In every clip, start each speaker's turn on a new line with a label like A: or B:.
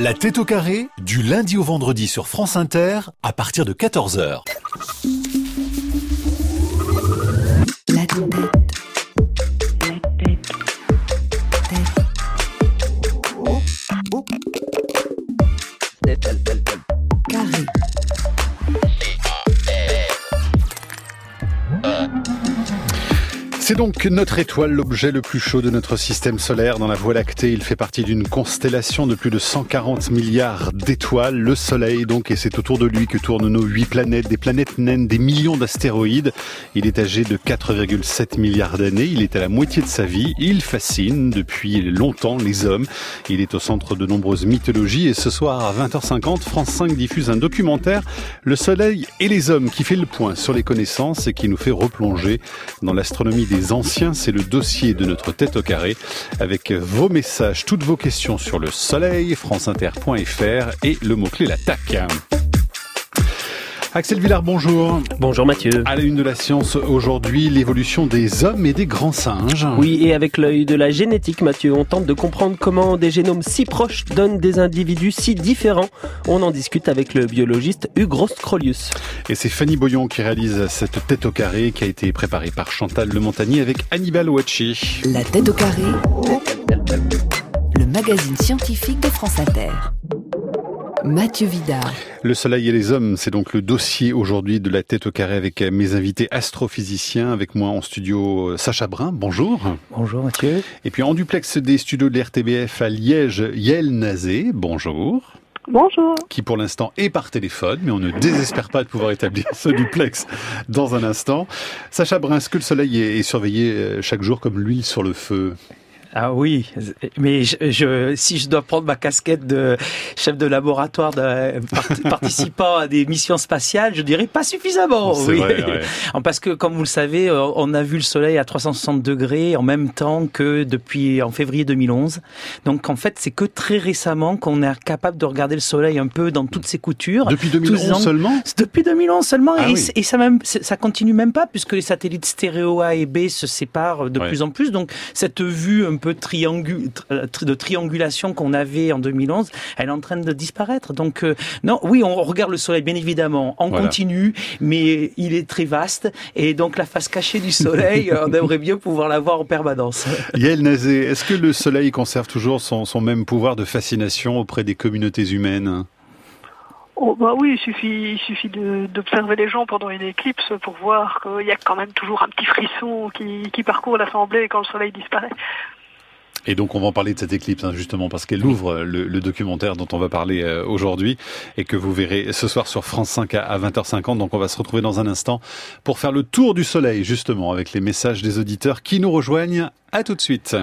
A: La tête au carré, du lundi au vendredi sur France Inter, à partir de 14h.
B: La tête. Carré.
C: C'est donc notre étoile, l'objet le plus chaud de notre système solaire dans la Voie lactée. Il fait partie d'une constellation de plus de 140 milliards d'étoiles. Le Soleil, donc, et c'est autour de lui que tournent nos 8 planètes, des planètes naines, des millions d'astéroïdes. Il est âgé de 4,7 milliards d'années. Il est à la moitié de sa vie. Il fascine depuis longtemps les hommes. Il est au centre de nombreuses mythologies. Et ce soir, à 20h50, France 5 diffuse un documentaire, Le Soleil et les hommes, qui fait le point sur les connaissances et qui nous fait replonger dans l'astronomie des anciens. C'est le dossier de notre tête au carré, avec vos messages, toutes vos questions sur le Soleil, franceinter.fr et le mot-clé l'attaque. Axel Villard, bonjour.
D: Bonjour Mathieu.
C: À la une de la science aujourd'hui, l'évolution des hommes et des grands singes.
D: Oui, et avec l'œil de la génétique, Mathieu, on tente de comprendre comment des génomes si proches donnent des individus si différents. On en discute avec le biologiste Hugues Roscrolius.
C: Et c'est Fanny Boyon qui réalise cette tête au carré qui a été préparée par Chantal Lemontagny avec Hannibal Ouachi.
B: La tête au carré. Le magazine scientifique de France Inter. Mathieu Vidard.
C: Le Soleil et les hommes, c'est donc le dossier aujourd'hui de la tête au carré avec mes invités astrophysiciens. Avec moi en studio, Sacha Brun, bonjour.
D: Bonjour Mathieu.
C: Et puis en duplex des studios de l'RTBF à Liège, Yael Nazé, bonjour.
E: Bonjour.
C: Qui pour l'instant est par téléphone, mais on ne désespère pas de pouvoir établir ce duplex dans un instant. Sacha Brun, est-ce que le Soleil est surveillé chaque jour comme l'huile sur le feu ?
F: Ah oui, mais si je dois prendre ma casquette de chef de laboratoire participant à des missions spatiales, je dirais pas suffisamment.
C: C'est vrai, ouais.
F: Parce que, comme vous le savez, on a vu le Soleil à 360 degrés en même temps que en février 2011. Donc, en fait, c'est que très récemment qu'on est capable de regarder le Soleil un peu dans toutes ses coutures.
C: Depuis 2011 seulement ?
F: Depuis 2011 seulement.
C: Ah,
F: et ça continue même pas, puisque les satellites stéréo A et B se séparent de plus en plus. Donc, cette vue un peu de triangulation qu'on avait en 2011, elle est en train de disparaître. Donc, non, oui, on regarde le Soleil, bien évidemment, en continu, mais il est très vaste. Et donc, la face cachée du Soleil, on aimerait bien pouvoir la voir en permanence.
C: Yael Nazé, est-ce que le Soleil conserve toujours son même pouvoir de fascination auprès des communautés humaines ?
E: Oh, bah oui, il suffit d'observer les gens pendant une éclipse pour voir qu'il y a quand même toujours un petit frisson qui parcourt l'assemblée quand le Soleil disparaît.
C: Et donc on va en parler de cette éclipse justement parce qu'elle ouvre le documentaire dont on va parler aujourd'hui et que vous verrez ce soir sur France 5 à 20h50. Donc on va se retrouver dans un instant pour faire le tour du Soleil justement avec les messages des auditeurs qui nous rejoignent. À tout de suite.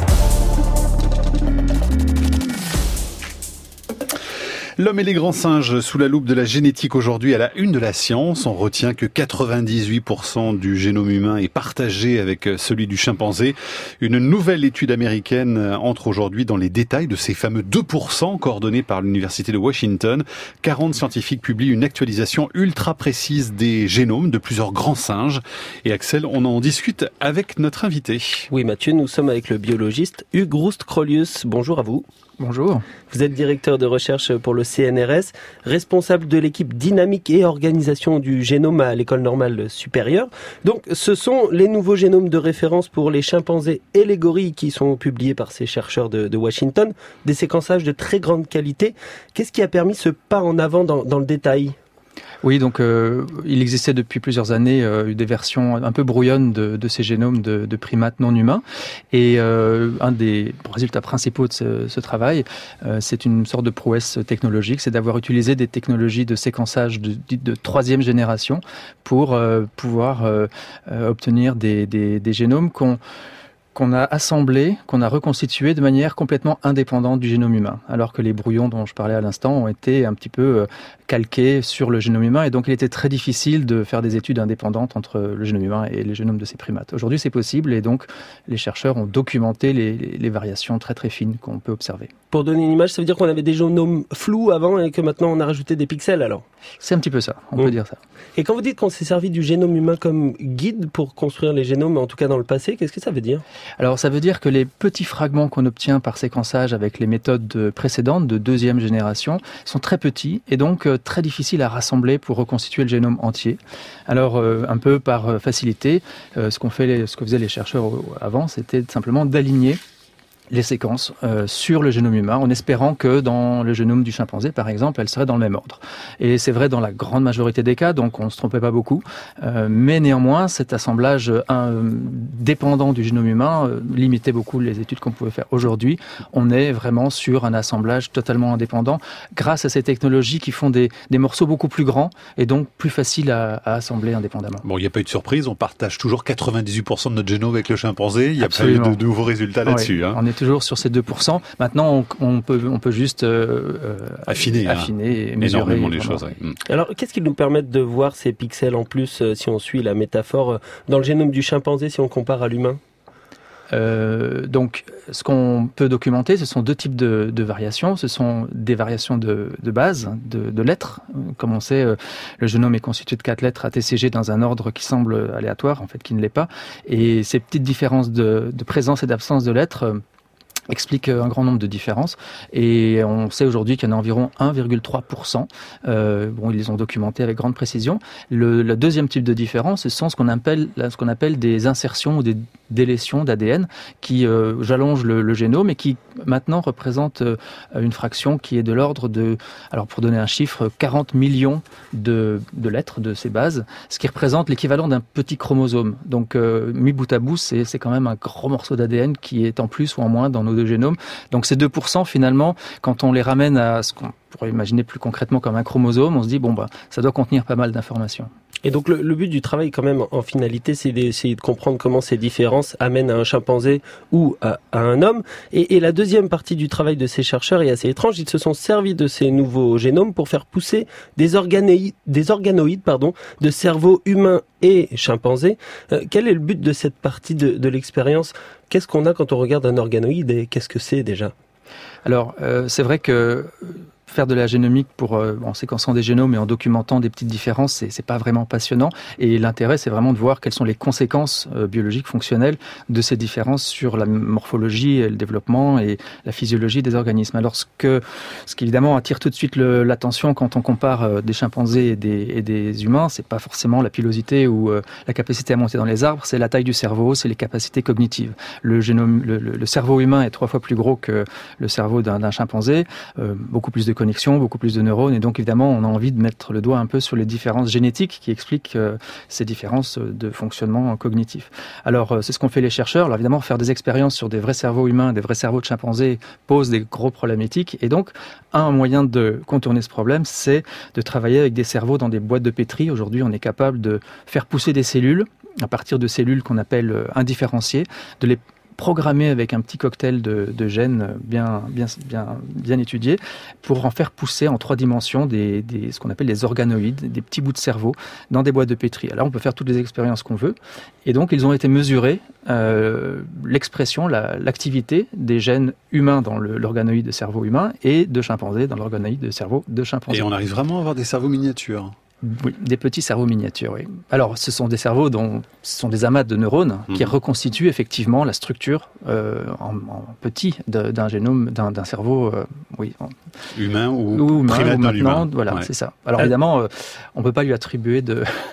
C: L'homme et les grands singes sous la loupe de la génétique aujourd'hui à la une de la science. On retient que 98% du génome humain est partagé avec celui du chimpanzé. Une nouvelle étude américaine entre aujourd'hui dans les détails de ces fameux 2% coordonnés par l'Université de Washington. 40 scientifiques publient une actualisation ultra précise des génomes de plusieurs grands singes. Et Axel, on en discute avec notre invité.
D: Oui Mathieu, nous sommes avec le biologiste Hugues Roscrolius. Bonjour à vous.
G: Bonjour.
D: Vous êtes directeur de recherche pour le CNRS, responsable de l'équipe dynamique et organisation du génome à l'École normale supérieure. Donc, ce sont les nouveaux génomes de référence pour les chimpanzés et les gorilles qui sont publiés par ces chercheurs de Washington. Des séquençages de très grande qualité. Qu'est-ce qui a permis ce pas en avant dans le détail ?
G: Oui, donc il existait depuis plusieurs années des versions un peu brouillonnes de ces génomes de primates non humains. Et un des résultats principaux de ce travail, c'est une sorte de prouesse technologique, c'est d'avoir utilisé des technologies de séquençage de troisième génération pour pouvoir obtenir des génomes qu'on a assemblés, qu'on a reconstitués de manière complètement indépendante du génome humain, alors que les brouillons dont je parlais à l'instant ont été un petit peu calqués sur le génome humain, et donc il était très difficile de faire des études indépendantes entre le génome humain et les génomes de ces primates. Aujourd'hui, c'est possible, et donc les chercheurs ont documenté les variations très très fines qu'on peut observer.
D: Pour donner une image, ça veut dire qu'on avait des génomes flous avant et que maintenant on a rajouté des pixels alors?
G: C'est un petit peu ça, on peut dire ça.
D: Et quand vous dites qu'on s'est servi du génome humain comme guide pour construire les génomes, en tout cas dans le passé, qu'est-ce que ça veut dire?
G: Alors ça veut dire que les petits fragments qu'on obtient par séquençage avec les méthodes précédentes de deuxième génération sont très petits et donc très difficiles à rassembler pour reconstituer le génome entier. Alors un peu par facilité, ce que faisaient les chercheurs avant, c'était simplement d'aligner les séquences sur le génome humain en espérant que dans le génome du chimpanzé, par exemple, elles seraient dans le même ordre. Et c'est vrai dans la grande majorité des cas, donc on ne se trompait pas beaucoup. Mais néanmoins, cet assemblage dépendant du génome humain limitait beaucoup les études qu'on pouvait faire. Aujourd'hui, on est vraiment sur un assemblage totalement indépendant grâce à ces technologies qui font des morceaux beaucoup plus grands et donc plus faciles à assembler indépendamment.
C: Bon, il n'y a pas eu de surprise, on partage toujours 98% de notre génome avec le chimpanzé. Il n'y a pas eu de nouveaux résultats là-dessus.
G: On est toujours sur ces 2%. Maintenant, on peut juste affiner et mesurer
C: énormément les choses. Oui.
D: Alors, qu'est-ce qui nous permet de voir ces pixels en plus, si on suit la métaphore, dans le génome du chimpanzé, si on compare à l'humain?
G: Donc, ce qu'on peut documenter, ce sont deux types de variations. Ce sont des variations de base, de lettres. Comme on sait, le génome est constitué de 4 lettres ATCG dans un ordre qui semble aléatoire, en fait, qui ne l'est pas. Et ces petites différences de présence et d'absence de lettres explique un grand nombre de différences et on sait aujourd'hui qu'il y en a environ 1,3%. Ils les ont documentés avec grande précision. Le deuxième type de différence, ce sont ce qu'on appelle des insertions ou des délétions d'ADN qui jalongent le génome et qui maintenant représentent une fraction qui est de l'ordre de, alors pour donner un chiffre, 40 millions de lettres de ces bases, ce qui représente l'équivalent d'un petit chromosome. Donc mis bout à bout, c'est quand même un gros morceau d'ADN qui est en plus ou en moins dans nos deux génomes. Donc ces 2%, finalement, quand on les ramène à ce qu'on pourrait imaginer plus concrètement comme un chromosome, on se dit, ça doit contenir pas mal d'informations.
D: Et donc le but du travail quand même en finalité, c'est d'essayer de comprendre comment ces différences amènent à un chimpanzé ou à un homme. Et la deuxième partie du travail de ces chercheurs est assez étrange. Ils se sont servis de ces nouveaux génomes pour faire pousser des organoïdes de cerveau humain et chimpanzé. Quel est le but de cette partie de l'expérience? Qu'est-ce qu'on a quand on regarde un organoïde et qu'est-ce que c'est déjà?
G: Alors, c'est vrai que faire de la génomique en séquençant des génomes et en documentant des petites différences, c'est pas vraiment passionnant. Et l'intérêt, c'est vraiment de voir quelles sont les conséquences biologiques fonctionnelles de ces différences sur la morphologie, et le développement et la physiologie des organismes. Alors, ce qui évidemment attire tout de suite l'attention quand on compare des chimpanzés et des humains, c'est pas forcément la pilosité ou la capacité à monter dans les arbres, c'est la taille du cerveau, c'est les capacités cognitives. Le cerveau humain est 3 fois plus gros que le cerveau d'un chimpanzé, beaucoup plus de connexions, beaucoup plus de neurones, et donc évidemment on a envie de mettre le doigt un peu sur les différences génétiques qui expliquent ces différences de fonctionnement cognitif. Alors c'est ce qu'ont fait les chercheurs. Alors évidemment, faire des expériences sur des vrais cerveaux humains, des vrais cerveaux de chimpanzés pose des gros problèmes éthiques, et donc un moyen de contourner ce problème, c'est de travailler avec des cerveaux dans des boîtes de pétri. Aujourd'hui, on est capable de faire pousser des cellules à partir de cellules qu'on appelle indifférenciées, de les programmer avec un petit cocktail de gènes bien étudiés pour en faire pousser en 3 dimensions ce qu'on appelle des organoïdes, des petits bouts de cerveau dans des boîtes de pétri. Alors on peut faire toutes les expériences qu'on veut, et donc ils ont été mesurés l'expression, l'activité des gènes humains dans l'organoïde de cerveau humain et de chimpanzé dans l'organoïde de cerveau de chimpanzé.
C: Et on arrive vraiment à avoir des cerveaux miniatures?
G: Oui, des petits cerveaux miniatures, oui. Alors, ce sont des cerveaux ce sont des amas de neurones qui reconstituent effectivement la structure en petit d'un génome, d'un cerveau,
C: humain ou primate
G: maintenant,
C: humain.
G: Voilà, c'est ça. Alors évidemment, on peut pas lui attribuer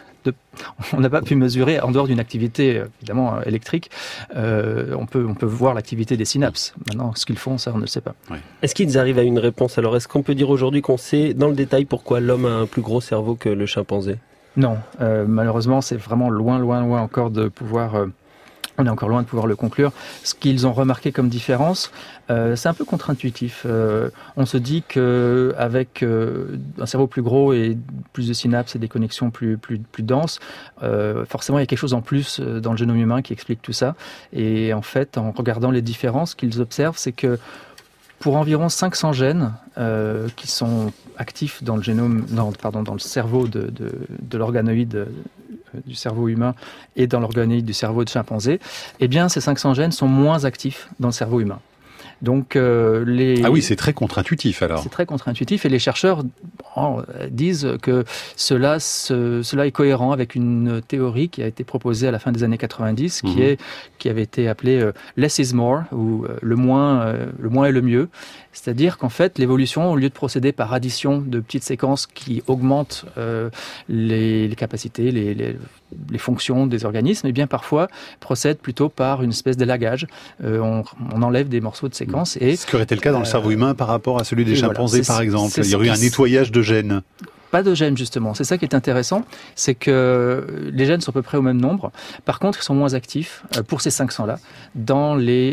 G: on n'a pas pu mesurer, en dehors d'une activité évidemment électrique, on peut voir l'activité des synapses. Maintenant, ce qu'ils font, ça, on ne le sait pas.
D: Ouais. Est-ce qu'ils arrivent à une réponse? Alors, est-ce qu'on peut dire aujourd'hui qu'on sait dans le détail pourquoi l'homme a un plus gros cerveau que le chimpanzé?
G: Non, malheureusement, c'est vraiment loin encore de pouvoir... On est encore loin de pouvoir le conclure. Ce qu'ils ont remarqué comme différence, c'est un peu contre-intuitif. On se dit qu'avec un cerveau plus gros et plus de synapses et des connexions plus denses, forcément il y a quelque chose en plus dans le génome humain qui explique tout ça. Et en fait, en regardant les différences qu'ils observent, c'est que pour environ 500 gènes qui sont actifs dans le dans le cerveau de l'organoïde du cerveau humain et dans l'organoïde du cerveau de chimpanzé, eh bien ces 500 gènes sont moins actifs dans le cerveau humain. Donc
C: Ah oui, c'est très contre-intuitif alors.
G: C'est très contre-intuitif et les chercheurs disent que cela est cohérent avec une théorie qui a été proposée à la fin des années 90, qui avait été appelée less is more, ou le moins est le mieux. C'est-à-dire qu'en fait, l'évolution, au lieu de procéder par addition de petites séquences qui augmentent les capacités, les fonctions des organismes, et bien parfois procède plutôt par une espèce d'élagage. On enlève des morceaux de séquences. Et
C: ce qui aurait été le cas dans le cerveau humain par rapport à celui des chimpanzés, par exemple. Il y aurait eu un nettoyage de gènes.
G: Pas de gènes, justement. C'est ça qui est intéressant, c'est que les gènes sont à peu près au même nombre. Par contre, ils sont moins actifs pour ces 500-là dans les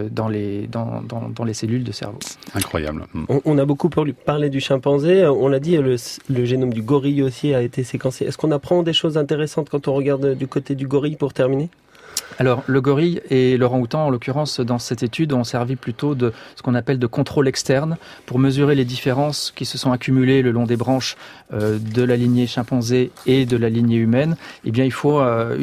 G: cellules de cerveau.
C: Incroyable.
D: On a beaucoup parlé du chimpanzé. On l'a dit, le génome du gorille aussi a été séquencé. Est-ce qu'on apprend des choses intéressantes quand on regarde du côté du gorille, pour terminer ?
G: Alors, le gorille et l'orang-outan, en l'occurrence, dans cette étude, ont servi plutôt de ce qu'on appelle de contrôle externe pour mesurer les différences qui se sont accumulées le long des branches de la lignée chimpanzé et de la lignée humaine. Eh bien, il faut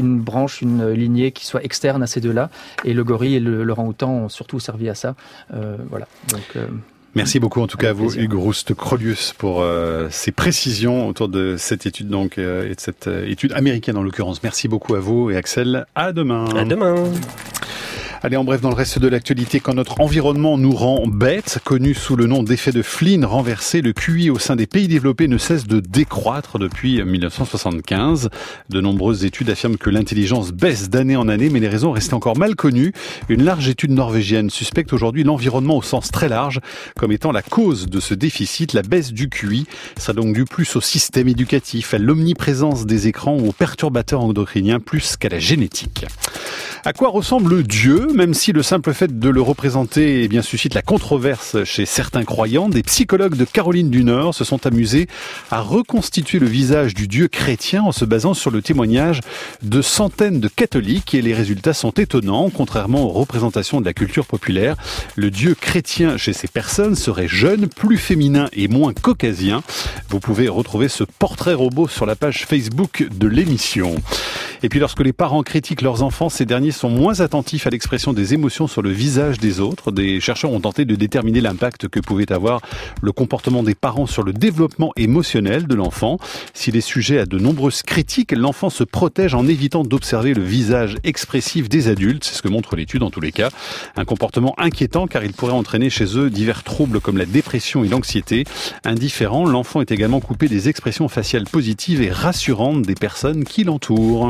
G: une lignée qui soit externe à ces deux-là. Et le gorille et l'orang-outan ont surtout servi à ça. Voilà. Donc,
C: merci beaucoup en tout cas à vous, Hugues Rouste-Crolius, pour ces précisions autour de cette étude et de cette étude américaine en l'occurrence. Merci beaucoup à vous et Axel. À demain.
D: À demain.
C: Allez, en bref, dans le reste de l'actualité, quand notre environnement nous rend bêtes, connu sous le nom d'effet de Flynn renversé, le QI au sein des pays développés ne cesse de décroître depuis 1975. De nombreuses études affirment que l'intelligence baisse d'année en année, mais les raisons restent encore mal connues. Une large étude norvégienne suspecte aujourd'hui l'environnement au sens très large comme étant la cause de ce déficit. La baisse du QI sera donc due plus au système éducatif, à l'omniprésence des écrans ou aux perturbateurs endocriniens plus qu'à la génétique. À quoi ressemble Dieu ? Même si le simple fait de le représenter suscite la controverse chez certains croyants, des psychologues de Caroline du Nord se sont amusés à reconstituer le visage du Dieu chrétien en se basant sur le témoignage de centaines de catholiques, et les résultats sont étonnants. Contrairement aux représentations de la culture populaire, le Dieu chrétien chez ces personnes serait jeune, plus féminin et moins caucasien. Vous pouvez retrouver ce portrait robot sur la page Facebook de l'émission. Et puis lorsque les parents critiquent leurs enfants, ces derniers sont moins attentifs à l'expression des émotions sur le visage des autres. Des chercheurs ont tenté de déterminer l'impact que pouvait avoir le comportement des parents sur le développement émotionnel de l'enfant. S'il est sujet à de nombreuses critiques, l'enfant se protège en évitant d'observer le visage expressif des adultes. C'est ce que montre l'étude en tous les cas. Un comportement inquiétant car il pourrait entraîner chez eux divers troubles comme la dépression et l'anxiété. Indifférent, l'enfant est également coupé des expressions faciales positives et rassurantes des personnes qui l'entourent.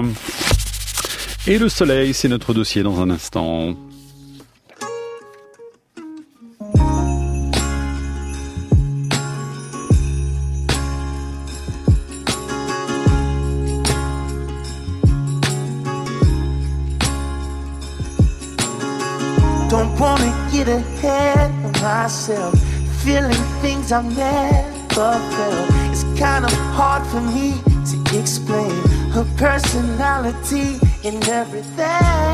C: Et le soleil, c'est notre dossier dans un instant.
H: Don't wanna get ahead of myself, feeling things I've never felt. It's kind of hard for me to explain her personality and everything.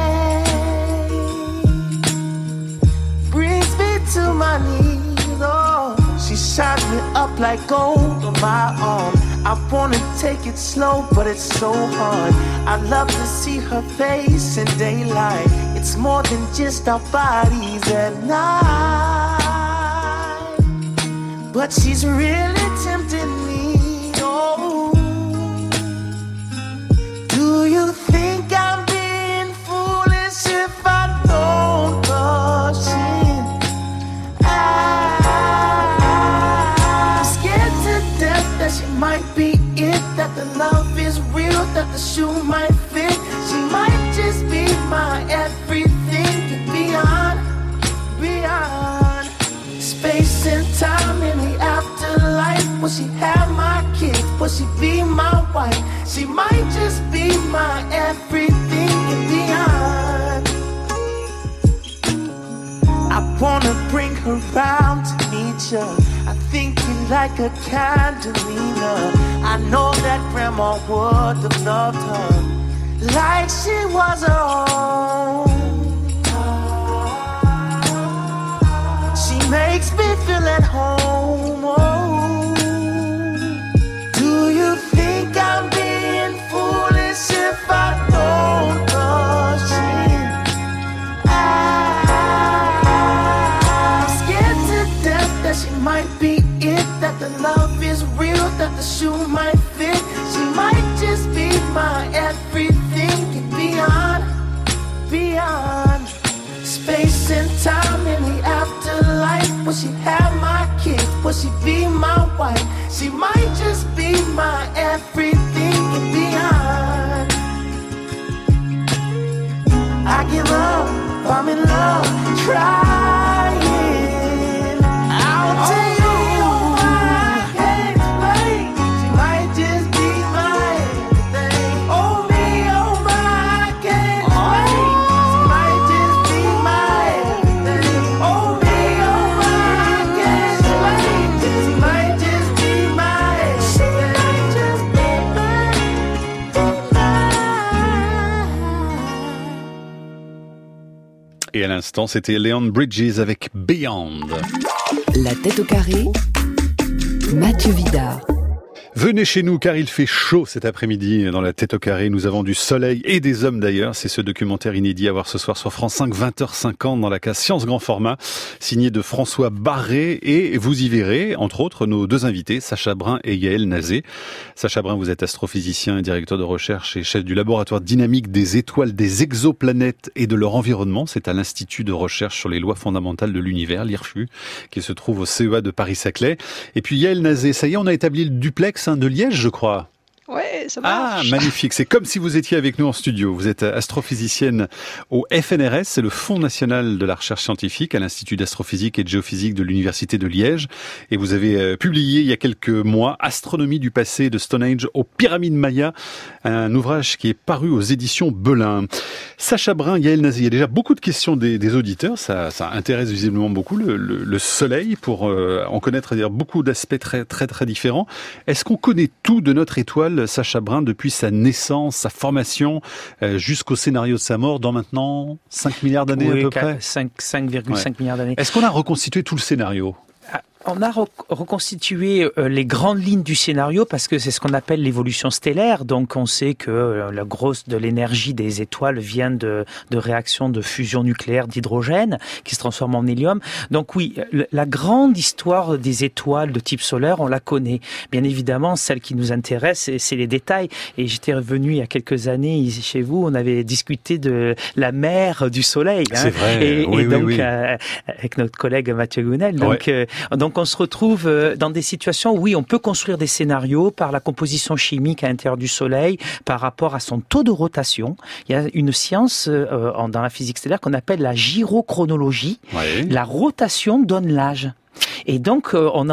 H: Brings me to my knees, oh. She shines me up like gold on my arm. I wanna take it slow, but it's so hard. I love to see her face in daylight. It's more than just our bodies at night. But she's really tempting me, oh. Do you think I'm being foolish if I don't rush in? I'm scared to death that she might be it, that the love is real, that the shoe might fit. She might just be my everything and beyond, beyond space and time in the afterlife. Will she have my kids? Will she be my wife? She might just be my everything and beyond. I wanna bring her round to meet you. I think you like a candelina. I know that grandma would have loved her like she was her own. She makes me feel at home, oh. Do you think I'm being foolish if I don't rush in? might be it, that the love is real, that the shoe might fit. She might just be my everything and beyond, beyond space and time in the afterlife. Will she have my kids? Will she be my wife? She might just be my everything and beyond. I give up, I'm in love, trying. I'll tell you why I can't explain. She might just be my everything. Oh me, oh my, I can't explain. She might just be my everything. Oh me, oh my, I can't explain. She might just be my everything. She might just be
C: Et à l'instant, c'était Leon Bridges avec Beyond.
B: La tête au carré, Mathieu Vidard.
C: Venez chez nous car il fait chaud cet après-midi dans la tête au carré. Nous avons du soleil et des hommes d'ailleurs. C'est ce documentaire inédit à voir ce soir sur France 5, 20h50 dans la case Science Grand Format, signé de François Barré. Et vous y verrez, entre autres, nos deux invités, Sacha Brun et Yael Nazé. Sacha Brun, vous êtes astrophysicien et directeur de recherche et chef du laboratoire dynamique des étoiles, des exoplanètes et de leur environnement. C'est à l'Institut de recherche sur les lois fondamentales de l'univers, l'IRFU, qui se trouve au CEA de Paris-Saclay. Et puis Yael Nazé, ça y est, on a établi le duplex de Liège, je crois.
I: Ouais, ça marche.
C: Ah, magnifique. C'est comme si vous étiez avec nous en studio. Vous êtes astrophysicienne au FNRS, c'est le Fonds national de la recherche scientifique à l'Institut d'astrophysique et de géophysique de l'Université de Liège. Et vous avez publié il y a quelques mois Astronomie du passé de Stonehenge aux pyramides mayas, un ouvrage qui est paru aux éditions Belin. Sacha Brun, Yael Nazé, il y a déjà beaucoup de questions des auditeurs. Ça intéresse visiblement beaucoup le soleil pour en connaître beaucoup d'aspects très différents. Est-ce qu'on connaît tout de notre étoile, Sacha Brun, depuis sa naissance, sa formation, jusqu'au scénario de sa mort dans maintenant 5 milliards d'années à peu près
F: 5,5 milliards d'années.
C: Est-ce qu'on a reconstitué tout le scénario ?
F: On a reconstitué les grandes lignes du scénario parce que c'est ce qu'on appelle l'évolution stellaire. Donc on sait que la grosse de l'énergie des étoiles vient de réactions de fusion nucléaire d'hydrogène qui se transforment en hélium. Donc oui, la grande histoire des étoiles de type solaire, on la connaît. Bien évidemment, celle qui nous intéresse, c'est les détails. Et j'étais revenu il y a quelques années ici chez vous, on avait discuté de la mère du Soleil. Hein,
C: c'est vrai. Oui.
F: Avec notre collègue Mathieu Gounel. Donc on se retrouve dans des situations où oui, on peut construire des scénarios par la composition chimique à l'intérieur du Soleil, par rapport à son taux de rotation. Il y a une science dans la physique stellaire qu'on appelle la gyrochronologie. Ouais. La rotation donne l'âge. Et donc,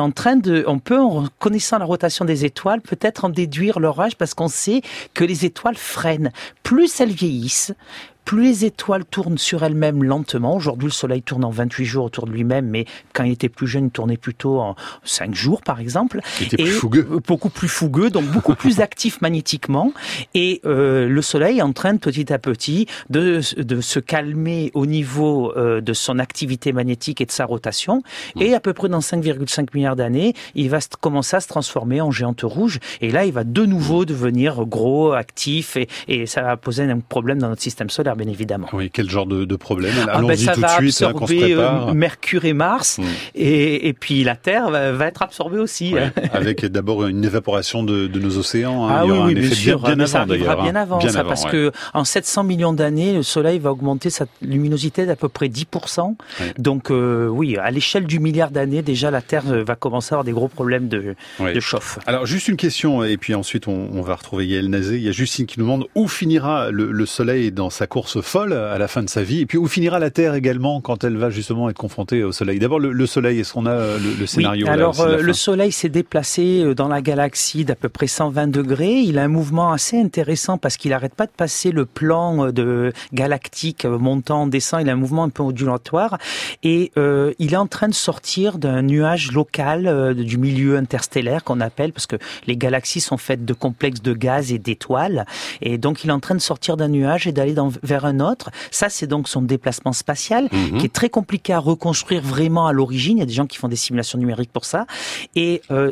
F: on peut, en connaissant la rotation des étoiles, peut-être en déduire leur âge parce qu'on sait que les étoiles freinent. Plus elles vieillissent, plus les étoiles tournent sur elles-mêmes lentement. Aujourd'hui, le Soleil tourne en 28 jours autour de lui-même, mais quand il était plus jeune, il tournait plutôt en 5 jours, par exemple.
C: Il était plus fougueux.
F: Beaucoup plus fougueux, donc beaucoup plus actif magnétiquement. Et le Soleil est en train, petit à petit, de se calmer au niveau de son activité magnétique et de sa rotation. Et à peu près dans 5,5 milliards d'années, il va commencer à se transformer en géante rouge. Et là, il va de nouveau devenir gros, actif, et ça va poser un problème dans notre système solaire, bien évidemment.
C: Oui, quel genre de problème ? Allons-y
F: ça
C: tout
F: va
C: de suite, qu'on se prépare.
F: Mercure et Mars, et puis la Terre va être absorbée aussi.
C: Ouais, avec d'abord une évaporation de nos océans. Hein.
F: Ah
C: il y aura
F: oui,
C: un
F: bien
C: effet
F: sûr,
C: bien
F: mais ça
C: avant,
F: arrivera
C: d'ailleurs.
F: Bien avant, parce que en 700 millions d'années, le Soleil va augmenter sa luminosité d'à peu près 10%. Ouais. Donc oui, à l'échelle du milliard d'années, déjà la Terre va commencer à avoir des gros problèmes de chauffe.
C: Alors juste une question, et puis ensuite on va retrouver Yael Nazé. Il y a Justine qui nous demande où finira le Soleil dans sa course folle à la fin de sa vie, et puis où finira la Terre également quand elle va justement être confrontée au Soleil. D'abord le Soleil, est-ce qu'on a le scénario?
F: Oui, alors le Soleil s'est déplacé dans la galaxie d'à peu près 120 degrés. Il a un mouvement assez intéressant parce qu'il n'arrête pas de passer le plan de galactique montant, descend. Il a un mouvement un peu ondulatoire et il est en train de sortir d'un nuage local du milieu interstellaire qu'on appelle, parce que les galaxies sont faites de complexes de gaz et d'étoiles, et donc il est en train de sortir d'un nuage et d'aller vers un autre. Ça, c'est donc son déplacement spatial, qui est très compliqué à reconstruire vraiment à l'origine. Il y a des gens qui font des simulations numériques pour ça. Et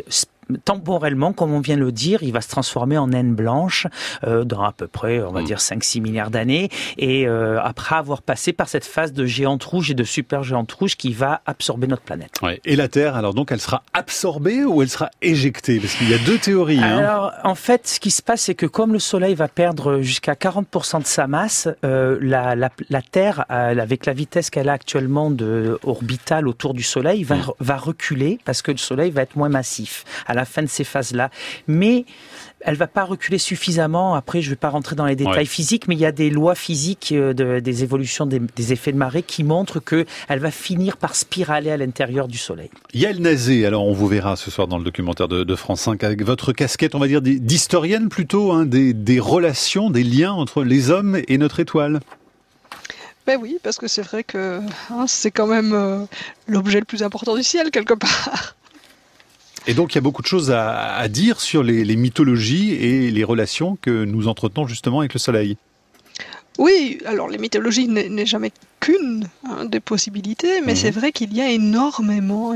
F: temporellement, comme on vient de le dire, il va se transformer en naine blanche dans à peu près, on va dire 5-6 milliards d'années, et après avoir passé par cette phase de géante rouge et de super géante rouge qui va absorber notre planète.
C: Ouais. Et la Terre, alors donc, elle sera absorbée ou elle sera éjectée? Parce qu'il y a deux théories.
F: Alors, en fait, ce qui se passe, c'est que comme le Soleil va perdre jusqu'à 40% de sa masse, la Terre, avec la vitesse qu'elle a actuellement orbitale autour du Soleil, va reculer parce que le Soleil va être moins massif à la fin de ces phases-là. Mais elle va pas reculer suffisamment. Après, je vais pas rentrer dans les détails physiques, mais il y a des lois physiques des évolutions des effets de marée qui montrent que elle va finir par spiraler à l'intérieur du Soleil.
C: Yael Nazé, alors on vous verra ce soir dans le documentaire de France 5 avec votre casquette, on va dire d'historienne plutôt, des relations, des liens entre les hommes et notre étoile.
I: Ben oui, parce que c'est vrai que c'est quand même l'objet le plus important du ciel quelque part.
C: Et donc il y a beaucoup de choses à dire sur les mythologies et les relations que nous entretenons justement avec le Soleil.
I: Oui, alors les mythologies n'est jamais qu'une des possibilités, mais c'est vrai qu'il y a énormément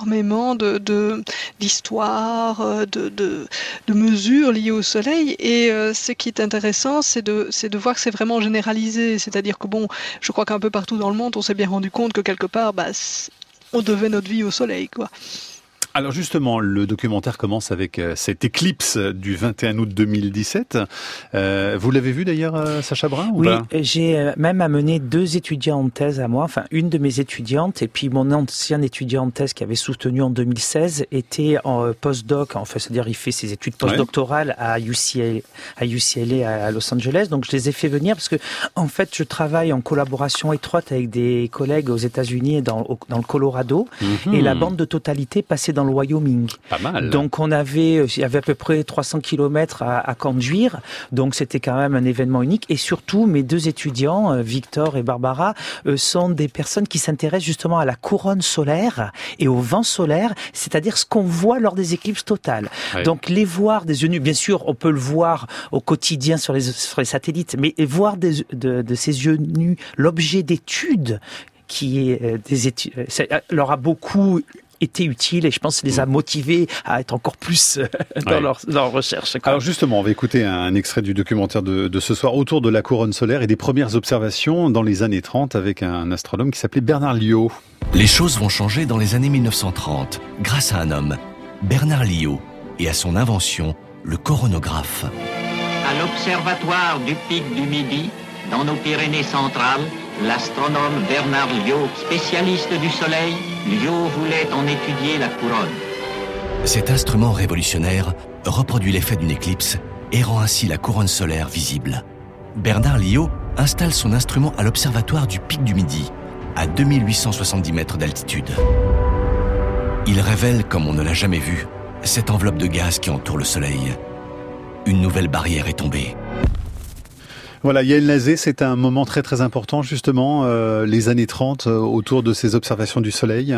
I: d'histoires, de mesures liées au Soleil. Et ce qui est intéressant, c'est de voir que c'est vraiment généralisé. C'est-à-dire que je crois qu'un peu partout dans le monde, on s'est bien rendu compte que quelque part, on devait notre vie au Soleil, quoi.
C: Alors justement, le documentaire commence avec cette éclipse du 21 août 2017. Vous l'avez vu d'ailleurs, Sacha Brun, ou pas ?
F: J'ai même amené 2 étudiants en thèse à moi, enfin une de mes étudiantes et puis mon ancien étudiant en thèse qui avait soutenu en 2016 était en postdoc, c'est-à-dire il fait ses études postdoctorales à UCLA à Los Angeles. Donc je les ai fait venir parce que en fait je travaille en collaboration étroite avec des collègues aux États-Unis et dans le Colorado et la bande de totalité passait dans le Wyoming.
C: Pas mal.
F: Donc il y avait à peu près 300 km à conduire, donc c'était quand même un événement unique. Et surtout, mes 2 étudiants, Victor et Barbara, sont des personnes qui s'intéressent justement à la couronne solaire et au vent solaire, c'est-à-dire ce qu'on voit lors des éclipses totales. Ouais. Donc les voir des yeux nus, bien sûr, on peut le voir au quotidien sur les satellites, mais voir de ces yeux nus l'objet d'études qui est des études, ça leur a beaucoup été utile et je pense que ça les a motivés à être encore plus dans leur recherche.
C: Alors justement, on va écouter un extrait du documentaire de ce soir autour de la couronne solaire et des premières observations dans les années 30 avec un astronome qui s'appelait Bernard Lyot.
J: Les choses vont changer dans les années 1930 grâce à un homme, Bernard Lyot, et à son invention, le coronographe.
K: À l'observatoire du Pic du Midi, dans nos Pyrénées centrales, l'astronome Bernard Lyot, spécialiste du Soleil, Lyot voulait en étudier la couronne.
J: Cet instrument révolutionnaire reproduit l'effet d'une éclipse et rend ainsi la couronne solaire visible. Bernard Lyot installe son instrument à l'observatoire du Pic du Midi, à 2870 mètres d'altitude. Il révèle, comme on ne l'a jamais vu, cette enveloppe de gaz qui entoure le Soleil. Une nouvelle barrière est tombée.
C: Voilà, Yael Nazé, c'est un moment très très important justement, les années 30, autour de ces observations du Soleil.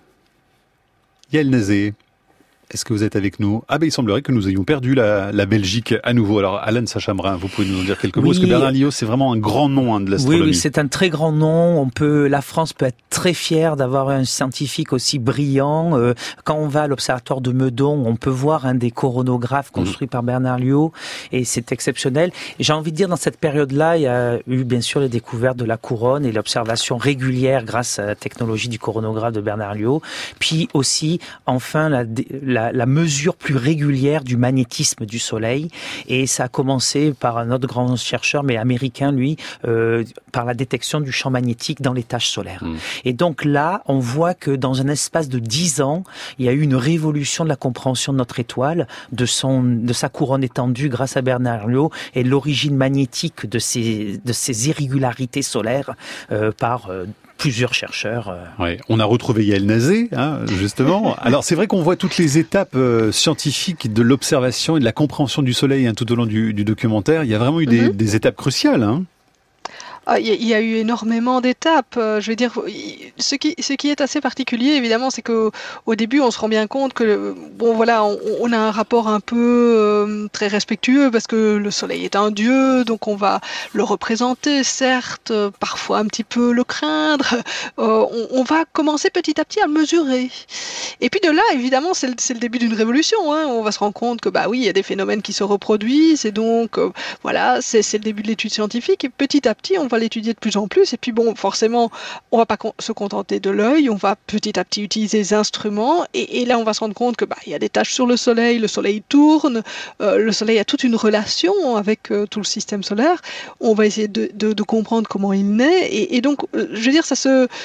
C: Yael Nazé, est-ce que vous êtes avec nous ? Il semblerait que nous ayons perdu la Belgique à nouveau. Alors, Alan Sacha Brun, vous pouvez nous en dire quelques mots ? Parce que Bernard Lyot, c'est vraiment un grand nom de l'astronomie.
F: Oui, c'est un très grand nom. La France peut être très fière d'avoir un scientifique aussi brillant. Quand on va à l'observatoire de Meudon, on peut voir un des coronographes construits par Bernard Lyot, et c'est exceptionnel. Et j'ai envie de dire, dans cette période-là, il y a eu bien sûr les découvertes de la couronne et l'observation régulière grâce à la technologie du coronographe de Bernard Lyot. Puis aussi, enfin, la mesure plus régulière du magnétisme du Soleil. Et ça a commencé par un autre grand chercheur, mais américain, lui, par la détection du champ magnétique dans les taches solaires. Et donc là, on voit que dans un espace de 10 ans, il y a eu une révolution de la compréhension de notre étoile, de sa couronne étendue grâce à Bernard Lyot, et l'origine magnétique de ces irrégularités solaires par plusieurs chercheurs.
C: Ouais, on a retrouvé Yael Nazé, justement. Alors c'est vrai qu'on voit toutes les étapes scientifiques de l'observation et de la compréhension du Soleil tout au long du documentaire. Il y a vraiment eu des étapes cruciales.
I: Il y a eu énormément d'étapes. Je veux dire, ce qui est assez particulier, évidemment, c'est qu'au début, on se rend bien compte que, on a un rapport un peu très respectueux parce que le soleil est un dieu, donc on va le représenter, certes, parfois un petit peu le craindre. On va commencer petit à petit à le mesurer. Et puis de là, évidemment, c'est le début d'une révolution. On va se rendre compte que, il y a des phénomènes qui se reproduisent, et donc, c'est le début de l'étude scientifique. Et petit à petit, on va l'étudier de plus en plus. Et puis forcément, on va pas se contenter de l'œil, on va petit à petit utiliser des instruments. Et là, on va se rendre compte que il y a des tâches sur le soleil tourne, le soleil a toute une relation avec tout le système solaire. On va essayer de comprendre comment il naît. Et donc, je veux dire, ça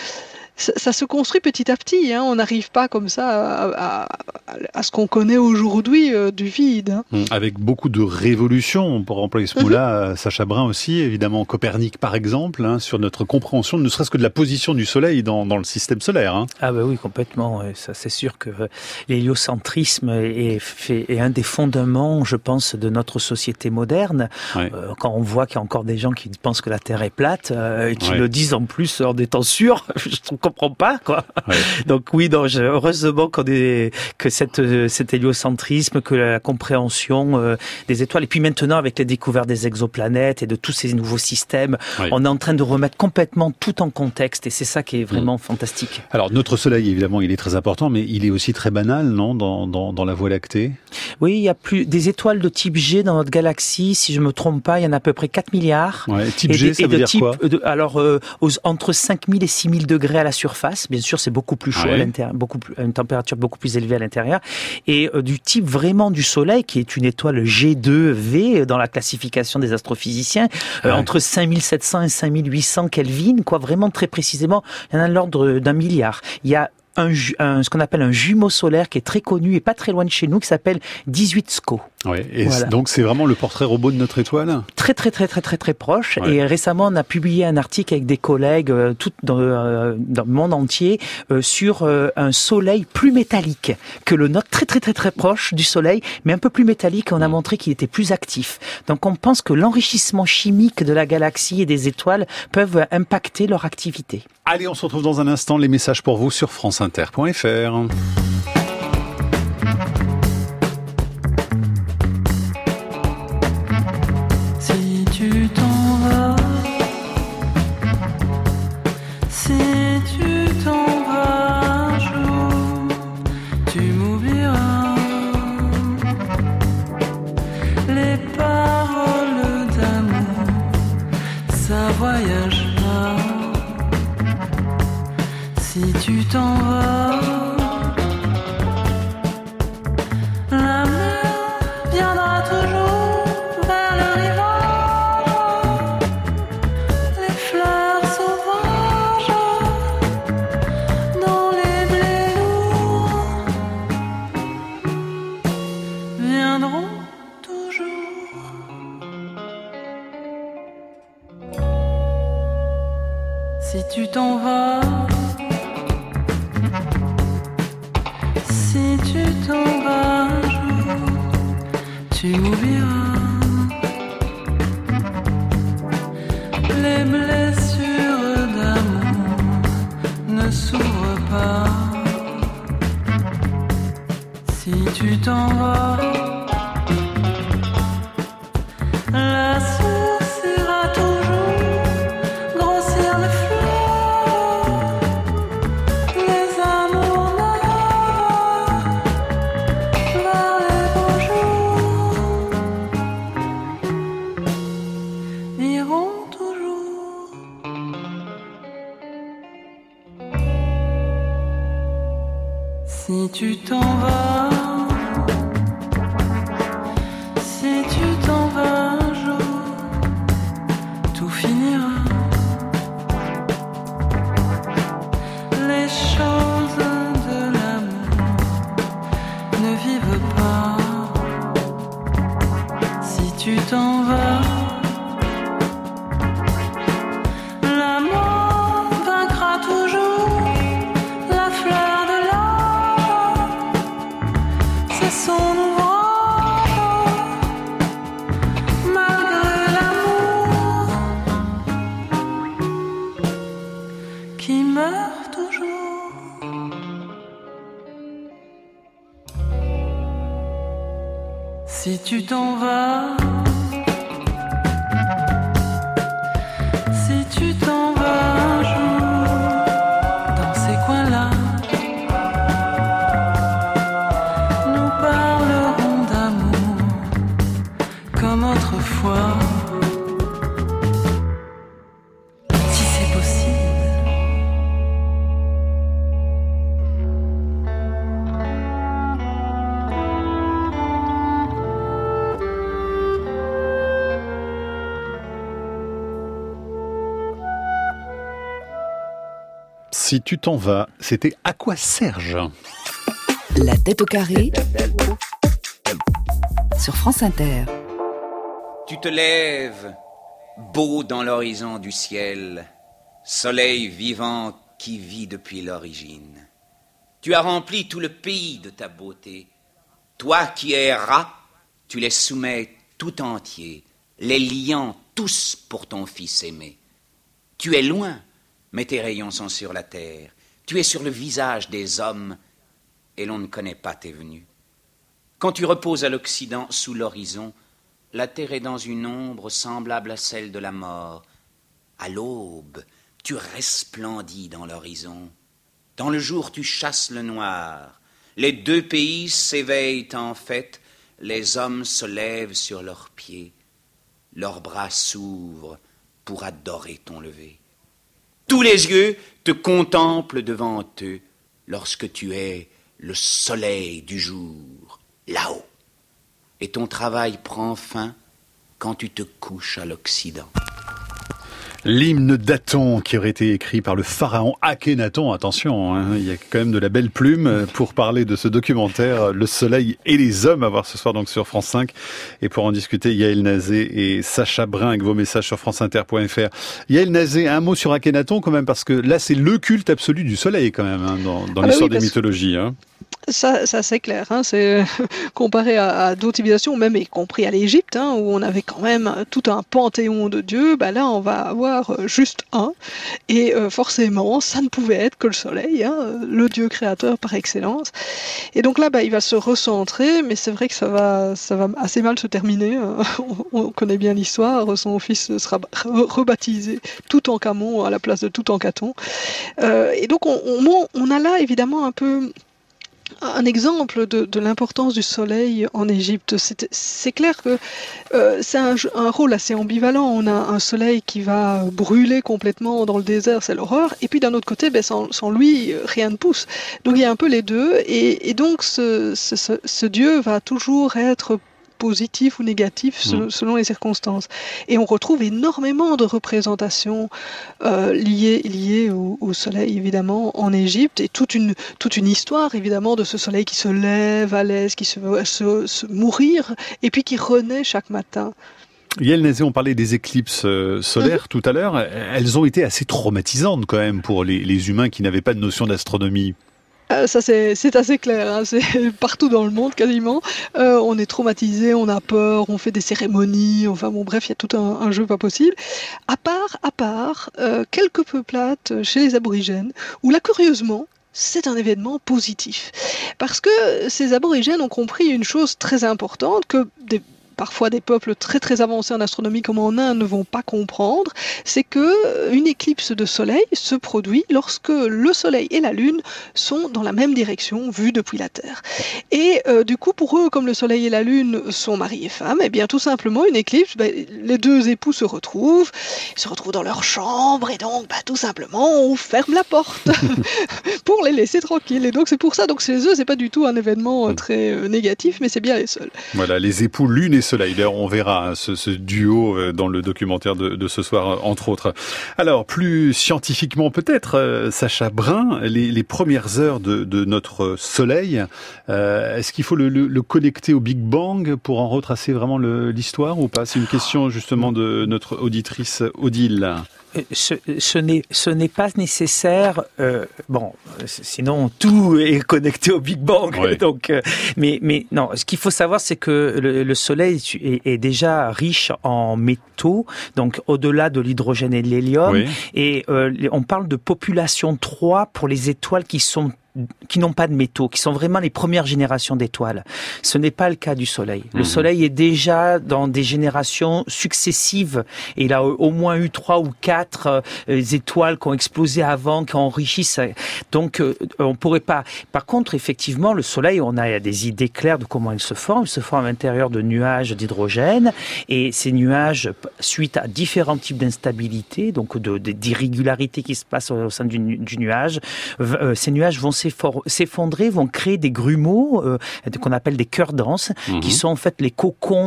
I: se construit petit à petit. On n'arrive pas comme ça à ce qu'on connaît aujourd'hui du vide.
C: Avec beaucoup de révolutions, pour employer ce mot-là, Sacha Brun aussi, évidemment Copernic par exemple, sur notre compréhension, ne serait-ce que de la position du Soleil dans le système solaire.
F: Ah oui, complètement. Ça, c'est sûr que l'héliocentrisme est un des fondements, je pense, de notre société moderne. Ouais. Quand on voit qu'il y a encore des gens qui pensent que la Terre est plate, et qui le disent en plus en étant sûrs, je comprends pas, quoi. Ouais. Donc oui, heureusement que cet héliocentrisme, que la compréhension des étoiles, et puis maintenant avec les découvertes des exoplanètes et de tous ces nouveaux systèmes, on est en train de remettre complètement tout en contexte, et c'est ça qui est vraiment fantastique.
C: Alors notre Soleil, évidemment, il est très important, mais il est aussi très banal, non, dans la Voie lactée?
F: Oui, il y a des étoiles de type G dans notre galaxie, si je me trompe pas, il y en a à peu près 4 milliards.
C: Ouais, type G, ça veut dire quoi?
F: Entre 5000 et 6000 degrés à la surface, bien sûr, c'est beaucoup plus chaud à l'intérieur, une température beaucoup plus élevée à l'intérieur, et du type vraiment du Soleil, qui est une étoile G2V dans la classification des astrophysiciens, entre 5700 et 5800 Kelvin, quoi, vraiment très précisément, il y en a l'ordre d'1 milliard. Il y a ce qu'on appelle un jumeau solaire qui est très connu et pas très loin de chez nous, qui s'appelle 18 SCO.
C: Ouais, et donc c'est vraiment le portrait robot de notre étoile?
F: Très proche. Ouais. Et récemment, on a publié un article avec des collègues dans le monde entier sur un soleil plus métallique que le nôtre, très proche du soleil, mais un peu plus métallique. On a montré qu'il était plus actif. Donc on pense que l'enrichissement chimique de la galaxie et des étoiles peuvent impacter leur activité.
C: Allez, on se retrouve dans un instant. Les messages pour vous sur franceinter.fr.
H: Si tu t'en vas, un jour, tu m'oublieras. Les paroles d'amour, ça voyage pas. Si tu t'en vas, la mer viendra toujours vers le rivage. Les fleurs sauvages dans les blés lourds viendront toujours. Si tu t'en vas, si tu t'en vas un jour, tu m'oublieras. Les blessures d'amour ne s'ouvrent pas. Si tu t'en vas, la source ira toujours grossir les fleurs. Les amours vers les beaux jours iront toujours. Si tu t'en vas, si tu t'en vas un jour, tout finira. Les choses de l'amour ne vivent pas. Si tu t'en vas, l'amour vaincra toujours la fleur de l'âme. C'est son ouvrage, malgré l'amour
L: Si tu t'en vas, si tu t'en vas un jour dans ces coins-là, nous parlerons d'amour comme autrefois. Si c'est possible.
C: Si tu t'en vas, c'était À quoi Serge?
B: La tête au carré sur France Inter.
M: Tu te lèves, beau dans l'horizon du ciel, soleil vivant qui vit depuis l'origine. Tu as rempli tout le pays de ta beauté. Toi qui es rat, tu les soumets tout entiers, les liant tous pour ton fils aimé. Tu es loin, mais tes rayons sont sur la terre. Tu es sur le visage des hommes, et l'on ne connaît pas tes venues. Quand tu reposes à l'Occident sous l'horizon, la terre est dans une ombre semblable à celle de la mort. À l'aube, tu resplendis dans l'horizon. Dans le jour, tu chasses le noir. Les deux pays s'éveillent en fête. Les hommes se lèvent sur leurs pieds. Leurs bras s'ouvrent pour adorer ton lever. Tous les yeux te contemplent devant eux lorsque tu es le soleil du jour, là-haut. Et ton travail prend fin quand tu te couches à l'Occident.
C: L'hymne d'Aton qui aurait été écrit par le pharaon Akhénaton. Attention, hein, il y a quand même de la belle plume pour parler de ce documentaire Le Soleil et les Hommes, à voir ce soir donc sur France 5. Et pour en discuter, Yaël Nazé et Sacha Brun avec vos messages sur franceinter.fr. Yaël Nazé, un mot sur Akhénaton quand même, parce que là c'est le culte absolu du soleil quand même, hein, dans l'histoire des mythologies. Hein.
I: Ça c'est clair, hein, c'est comparé à d'autres civilisations, même y compris à l'Égypte, hein, où on avait quand même tout un panthéon de dieux, bah là on va avoir juste un, et forcément ça ne pouvait être que le soleil, hein, le dieu créateur par excellence. Et donc là il va se recentrer, mais c'est vrai que ça va assez mal se terminer. On connaît bien l'histoire, son fils sera rebaptisé Toutankhamon à la place de Toutankhaton. Et donc on a là évidemment un peu un exemple de l'importance du soleil en Égypte. C'est clair que c'est un rôle assez ambivalent. On a un soleil qui va brûler complètement dans le désert, c'est l'horreur, et puis d'un autre côté, sans lui, rien ne pousse. Donc il y a un peu les deux, et donc ce dieu va toujours être positif ou négatif selon les circonstances. Et on retrouve énormément de représentations liées au soleil, évidemment, en Égypte, et toute une histoire, évidemment, de ce soleil qui se lève à l'est, qui se mourir, et puis qui renaît chaque matin.
C: Yaël Nazé, on parlait des éclipses solaires tout à l'heure. Elles ont été assez traumatisantes quand même pour les humains qui n'avaient pas de notion d'astronomie.
I: Ça c'est assez clair, hein. C'est partout dans le monde quasiment. On est traumatisé, on a peur, on fait des cérémonies, enfin bon bref, il y a tout un jeu pas possible. À part quelques peuplades chez les aborigènes, où là curieusement, c'est un événement positif. Parce que ces aborigènes ont compris une chose très importante, que parfois des peuples très très avancés en astronomie comme en Inde ne vont pas comprendre, c'est que une éclipse de soleil se produit lorsque le soleil et la lune sont dans la même direction vus depuis la Terre. Et du coup pour eux, comme le soleil et la lune sont mari et femme, et bien tout simplement une éclipse, les deux époux se retrouvent dans leur chambre, et donc tout simplement on ferme la porte pour les laisser tranquilles. Et donc c'est pour ça, donc chez eux c'est pas du tout un événement très négatif, mais c'est bien les seuls.
C: Voilà, les époux lune et soleil. D'ailleurs, on verra ce duo dans le documentaire de ce soir, entre autres. Alors, plus scientifiquement peut-être, Sacha Brun, les premières heures de notre soleil, est-ce qu'il faut le connecter au Big Bang pour en retracer vraiment l'histoire ou pas? C'est une question justement de notre auditrice Odile.
F: Ce n'est pas nécessaire. Sinon tout est connecté au Big Bang. Ouais. Donc, mais non. Ce qu'il faut savoir, c'est que le Soleil est déjà riche en métaux, donc au-delà de l'hydrogène et de l'hélium. Oui. Et on parle de population 3 pour les étoiles qui sont qui n'ont pas de métaux, qui sont vraiment les premières générations d'étoiles. Ce n'est pas le cas du Soleil. Le Soleil est déjà dans des générations successives et il a au moins eu 3 ou 4 étoiles qui ont explosé avant, qui enrichissent. Donc on pourrait pas. Par contre, effectivement, le Soleil, on a des idées claires de comment il se forme. Il se forme à l'intérieur de nuages d'hydrogène et ces nuages, suite à différents types d'instabilité, donc d'irrégularités qui se passent au sein du nuage, ces nuages vont s'effondrer, vont créer des grumeaux qu'on appelle des cœurs denses, qui sont en fait les cocons